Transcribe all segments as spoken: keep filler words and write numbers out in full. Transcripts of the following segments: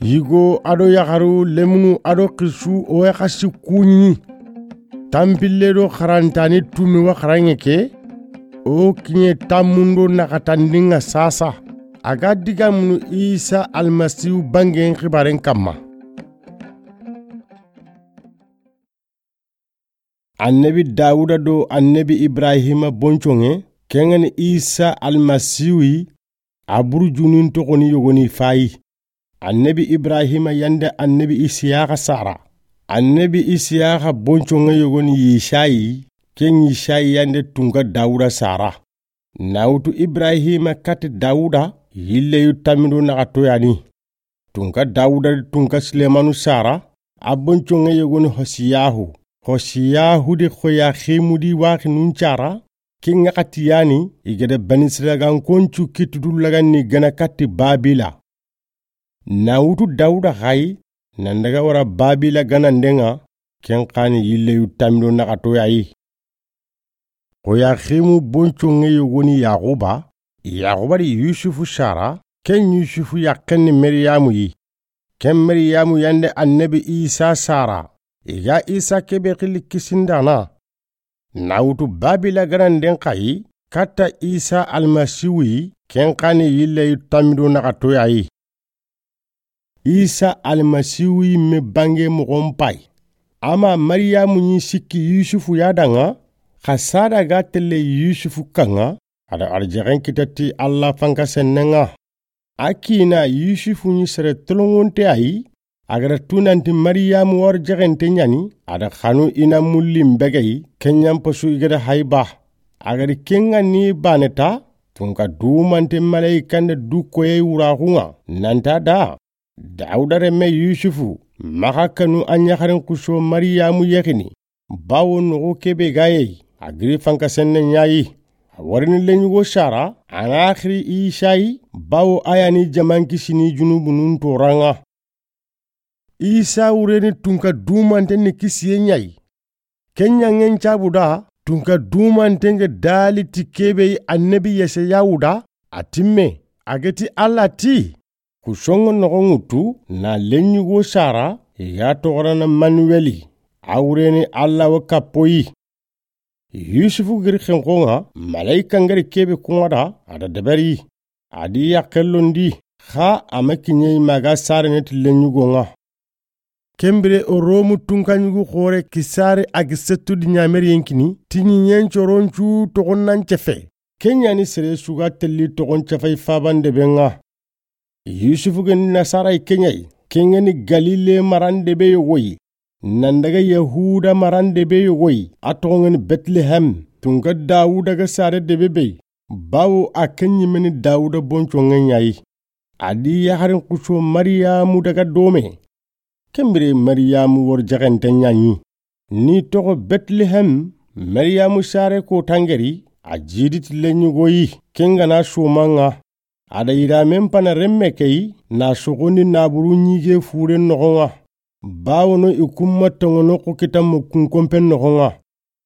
yigo ado yakaru lemunu ado kisu owe khasi kunyi tampille do kharantani tumi wa kharangeke o kinye tamundo nakatandinga sasa aga diga munu Isa almasihu bangen khibaren kamma. Annabi Dawuda do annabi Ibrahima bonchonge kengen Isa almasihu aburu junin tokoni yogoni fayi. Annabi Ibrahima yande annabi Isiyaka Sara. Annabi Isiyaka bonchonge yogoni Yishayi ken Yishayi yande tunga Dawuda Sara. Nautu Ibrahima kati Dawuda yille yu tamido nakatoyani. Tunga Dawuda tunga Sulemanu Sara abonchonge yogoni Hosiyahu. Hosiyahu de Khoyakimu di waki nunchara ken ngakatiyani igede banisiragan konchu kitudulagani gana kati Babila. Nautu Dawuda hai nandaga wara Babila gana ndenga ken kani yille yu tamido nakatoyayi. Khoyakimu bonchonge yogoni Yaquba. Yaquba di Yusufu Sara ken Yusufu yakeni Meriyamu yi. Ken Meriyamu yande annabi Isa Sara. Iga Isa kebe khili kisindana. Nautu Babila gana ndenga yi kata Isa almasihu yi ken kani yille yu tamido nakatoyayi. Isa almasihu me bange mogompai. Ama Mariamu nyi sikki Yusufu yadanga khasada gatele Yusufu kanga ada arjaren kitati Allah fanka sennenga. Akina Yusufu nyi sere tolongonte ayi agara tunanti Mariamu war jagente nyani ada khanu ina mulli mbegei kenyam posu igada haiba agari kenga ni baneta tunka dumante malaikande du koye wurahunga nanta da Dawuda reme Yusufu makakanu anyakaren kusho Mariamu yekini bawo nogo kebe gaye agri fanka senne nyayi warini lenyugo Sara anakhiri Ishayi bawo ayani jamanki sini junubu nunto ranga. Isa ureni tunka dumante ni kisiye nyayi kenya ngencha buda tunka dumante nge dali tikebe annabi Yesayawuda atimme ageti Allah ti kushongo nogo ngutu na lenyugo Sara ya togorana Manueli awreni Allah wa kapoyi. Yusufu giri khenkonga malaika ngari kebe kungada ada dabari adi yakellondi kha amakinye maga sare net lenyugo nga. Kembere oromu tunkanyugo khore kisare agisetu di nyameri yenkini tini nyenchoronchu togonan chefe kenya ni sere suga telli togon chefe fabande benga. Yusufu gani nasara ikenyai kengeni Galile marande be yogoyi nandaga Yahuda marande be yogoyi atongeni Bethlehem tunga Dawuda ga sare debebe bawo akenyi meni Dawuda boncho ngenyayi adi yaharin kusho Mariamu daga dome kembire Mariamu wor jagante nyanyi ni togo Bethlehem Mariamu sare ko tangeri ajidit lenyugoyi kengana shumanga ada ira mempana remme kei na sogoni naburu nyige fure nogonga bawono ikumma tongono ko kitamu kunkompen nogonga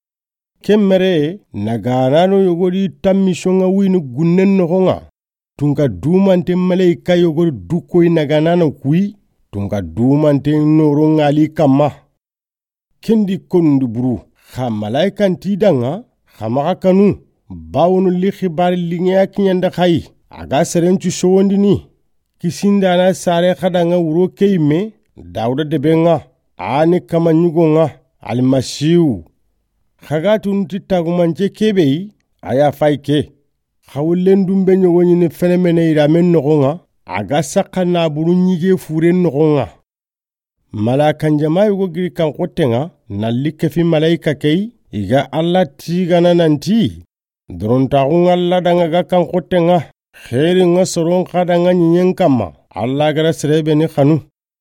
kemmere naganano yogori tammishonga winu gunnen nogonga tunga dumante malaika yogori dukoi naganano kui tunga dumante noronga ali kama kendi kondu buru kha malaika ntidanga khamaka kanu bawono li khibari lingeya kinyanda khai aga serenchu showondini kisindana sare khadanga wuro keime Dawuda debenga ani kama nyugonga almasihu khagatu nti tagumanche kebe aya faike khawlen dumbe nyogoni ne fenomene iramen nogonga aga sakana buru nyige fure nogonga malaka njama yugo giri kan kotenga nalike fi malaika kei iga Allah tigana nanti doronta ngalla danga ga kan kotenga kheri nga soron khadanga nyen kama Allah gara serebe ni khanu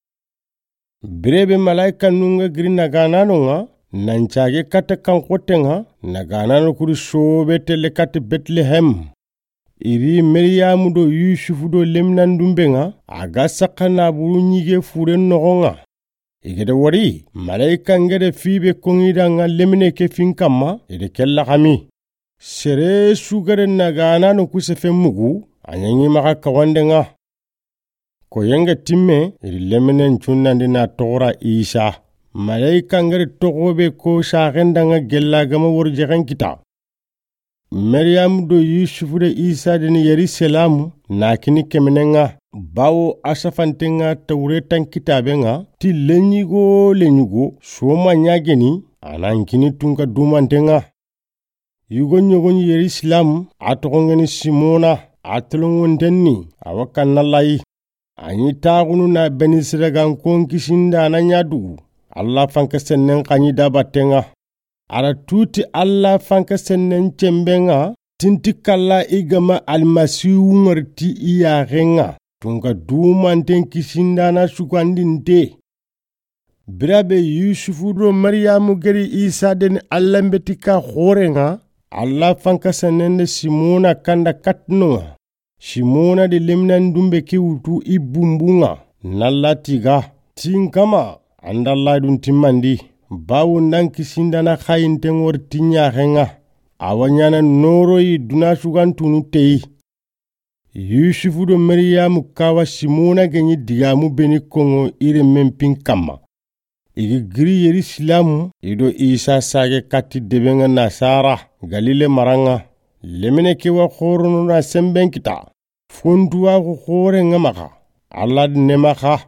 brebe malaika nunga giri naganano nga nanchage kata kan kotenga naganano kuri shobe tele kati Bethlehem iri Mariamu do Yusufu do lemnan dumbenga aga sakana buru nyige fure nogonga igede wari malaika ngede fibe kongida nga lemne ke finkama ide kella kami sere sugare naganano kusefe mugu anyanyi maka kawandenga ko yenga timme iri lemenen cunnandi na togora Isa malaika ngari togobe ko shagendanga gellagama worjegen kita Maryam do Yusufu de Isa de ni Yerusalemu na kini kemenenga bawo asafantenga tawretan kitabenga ti lenyigo lenyugo soma nyageni anankini tunka dumantenga yugo nyogonyi Yerusalemu atogongeni Simona atolongondenni awakanalai anyi taagunu na benisiragan konkisinda na nyadugu Allah fanka sennen kanyi dabatenga ara tuti Allah fanka sennen cembenga tinti kala igama almasihu ngarti iyarenga tunga dumanten kisinda na sukandinte birabe Yusufu do Maryamu geri Isa den Allah mbetika khorenga Allah fanka sennen Simona kanda katnunga Simona de lemnan dumbe ke wutu ibumbunga nallatiga tinkama andalla dun timmandi bawu nanki sindana khayinte ngor tinya henga awanyana noro yi duna sugantunu tei Yusufu do Maryamu kawa Simona genyi digamu beni kongo ire mempin kama igi giri Yerusalemu ido Isa sage kati debenga Nasara Galile maranga lemene ke wa khorono na semben kita fonduwa ko khore ngamaka Allah ne maka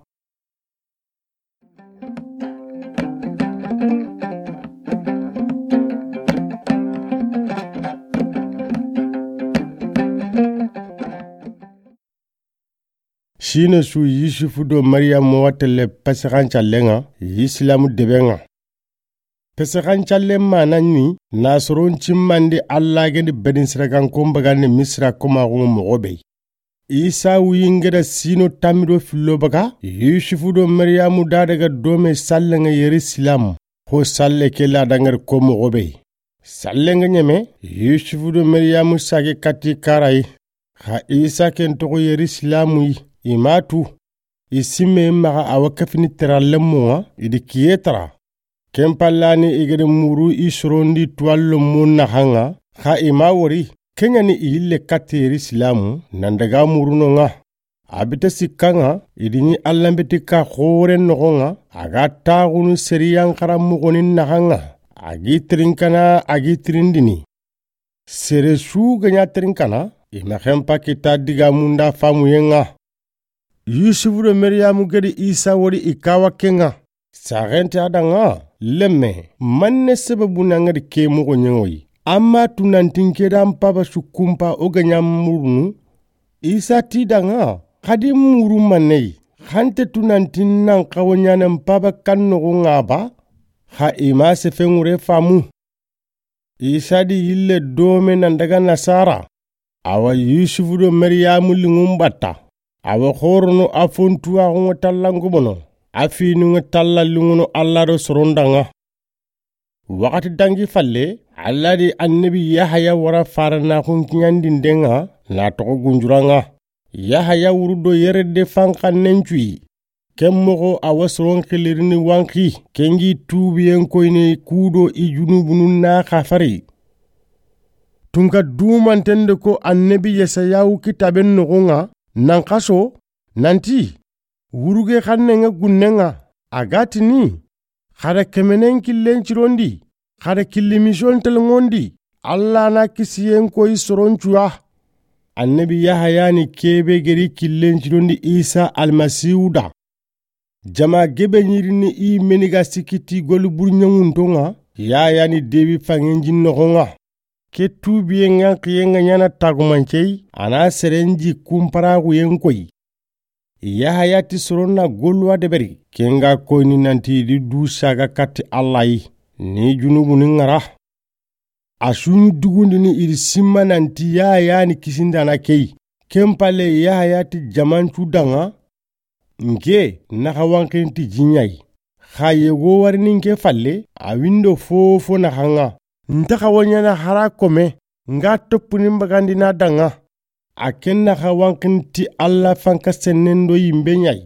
shine su Yusufu do Maryamu watele pesakan chalenga Islamu debenga pesakan challe manani nasron chimmandi Allah gendi bedin siragan kombagani misra koma ko mogobe Isa wingeda sino tamido filobaga Yusufu do Maryamu dadaga dome sallenga Yerusalem ho salle kela dangar ko mogobe sallenga nyeme Yusufu do Maryamu sage kati karai ha Isa ken to Yerusalem imatu isime maga awakafini terallemuwa idi kietara kempallani igede muru isrondi twallo munna hanga ha imawori kenya ni ille kateri Yerusalemu nandaga muruno nga abita sikanga idini allambeti ka khoren nogonga aga taagunu seriyan karamugonin nahanga agi trinkana agi trindini seresu ganya trinkana ina khempa kita diga munda famuyenga Yusufu do Maryamu gedi Isa wori ikawa kenga sarente adanga lemme manne sababu nangadi kemu ko nyengoyi amma tunantinkeda mpaba sukumpa oganya murunu Isa tidanga kadi muru manei khante tunantin nan kawanyana mpaba kanno ngaba ha ima se fengure famu Isa di yille dome nandaga Nasara awa Yusufu do Maryamu lingumbata awa khorono afontuwa ngo tallango bono afinu ngo tallalungo Allah do sorondanga wakati dangi falle Allah di annabi Yahya wara farana kunkinyandi ndenga na toko gunjuranga Yahya wurudo yerede fanka nencui kemmogo awa soron khilirini wanki kengi tubiyen koyne kudo i junubunu na khafari tunka dumantende ko annabi Yesayahu kitaben nogonga nankaso nanti wuruge khannenga gunnenga agatini khada kemenen killen cirondi khada killimison telngondi Allah na kisiyen koy soronchuwa annabi Yahya ni kebe geri killen cirondi Isa almasiuda jama gebe nyirini i meniga sikiti golu burnyanguntonga Yahya ni debi fangenji nogonga ke tubiye ngankiyenga nyana tagumanchei ana serenji kumpara kuyenkoy Yahya ti soronna golwa deberi kenga koyni nanti di du saga katti Allah ni junubu ni ngara asuni dugundi ni iri simma nanti Yahya ni kisinda na kei kempale Yahya ti jamanchu danga nke naka wankinti jinyai khaye go warni nke falle a windo fofo na hanga ntaka wanyana hara kome nga topuni mbagandi na danga akenna khawankinti Allah fanka senendo yimbenyai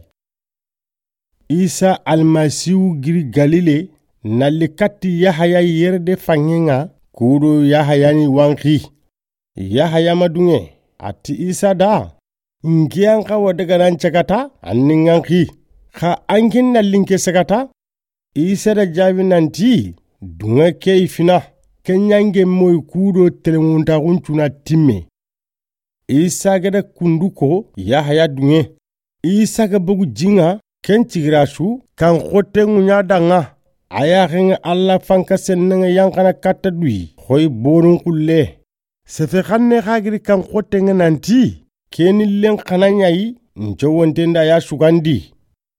Isa almasiu giri Galile nalikati Yahya yerde fangenga kudo Yahya ni wanki Yahya madunge ati Isa da ngiyan kawa daga nan cakata annin anki ka ankin na linke sakata isa da jabi nanti dunga kei fina kenyange moy kudo telengunta kuncuna timme isa gada kunduko ya haya dunge isa ga bugu jinga ken tigirasu kan khote ngunya danga aya khen alla fanka sennga yankana katta dui khoy borun kulle sefe khanne khagiri kan khote nanti kenillen khananyai njowonte ya sugandi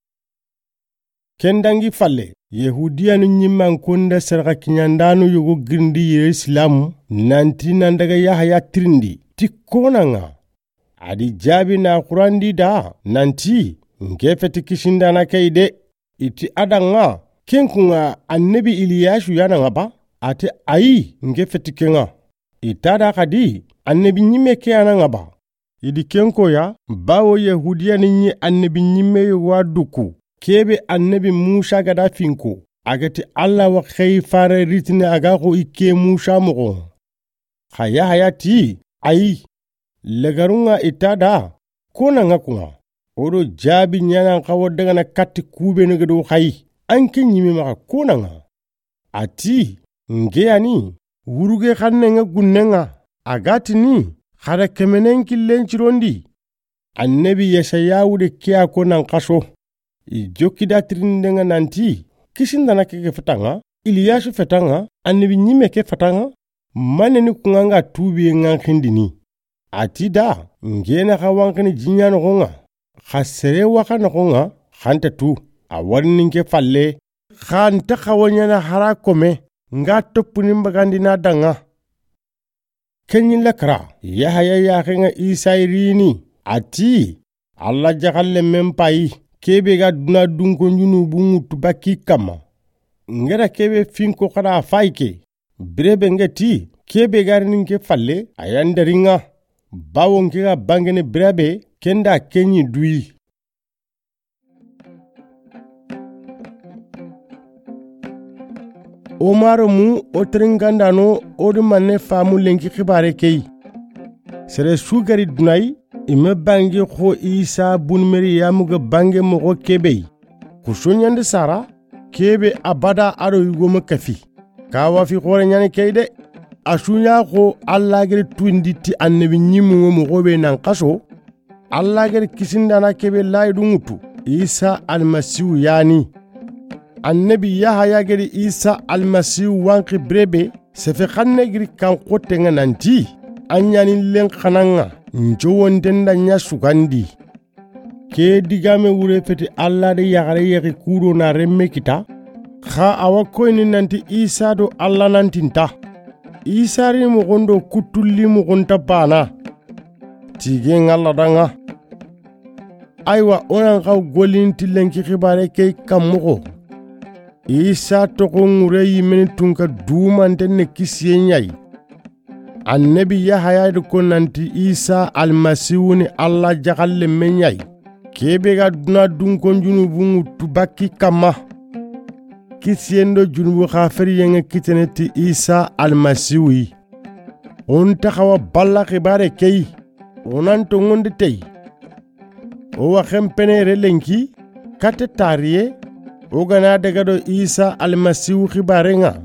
kendangi falle yehudiyanu nyimman konda saraka kinyandanu yugo girndi ye islamu nanti nandaga yahaya trindi tikonanga adi jabi na qurandi da nanti ngefeti kishinda na kaide iti adanga kenkunga annabi iliyashu yana ngaba ate ayi ngefeti kenga itada kadi annabi nyime ke yana ngaba idi kenko ya bawo yehudiyanu nyi annabi nyime yugo duku kebe annabi Musa gada finko agati Allah wa khayfare ritne aga ko ikke Musa mo khaya hayati ai lagarunga itada kona ngakunga odo jabi nyana kawo daga na katti kube ne gado khay anke nyime maka kona nga ati ngeyani wuruge khanne nga gunnenga agati ni khara kemenen killen cirondi annabi Yeshayawu de kiya ko nan kaso i jokida tirindenga nanti kisindana keke fatanga Iliyasu fatanga annabi nyime ke fatanga maneni kunganga tubi nga khindini atida ngena kawankani jinyano konga khasere wakana konga khanta tu awarni nke falle khanta khawanyana hara kome nga topuni mbagandi na danga kenyin lakra yahaya yakenga isairini ati Allah jagalle mempai kebe ga duna dunko njunu bungu tubaki kama ngera kebe finko kada faike brebe ngeti kebe garini nke falle ayandaringa bawo nkega bangene brebe kenda kenyi dui Omaro mu otringandano odumane famu lenki khibare kei sere sugari dunai ime bange kho Isa bun Maryam ga bange mo kebe kushonyande sara kebe abada aro yugo makafi kawa fi khore nyane keide asunya ko Allah gere twinditi annabi nyimu mo gobe nan kaso Allah gere kisindana kebe laydu ngutu Isa almasihu yani annabi Yahaya gere Isa almasihu wanki brebe sefe khanne giri kan kotenga nanti anyani len khananga njowondenda nya sugandi ke digame wure feti Allah de yagare yagi kuro na remme kita kha awa koyni nanti Isa do Allah nantinta Isa ri mo gondo kutulli mo gonta bana tige ngalla danga aywa onan kaw golinti lenki khibare kay kammo Isa to ko ngure yimeni tunka dumante ne kisiye nyai annabi Yahaya de ko nanti Isa almasihu ni Allah jagalle menyai kebe ga duna dun ko junubungu tubaki kama kisiyendo junubu khaferi yenge kiteneti Isa almasihu on taxawa balla khibare kay onan to ngonde tey o wa khempene relenki kate tariye o gana daga do Isa almasihu khibare nga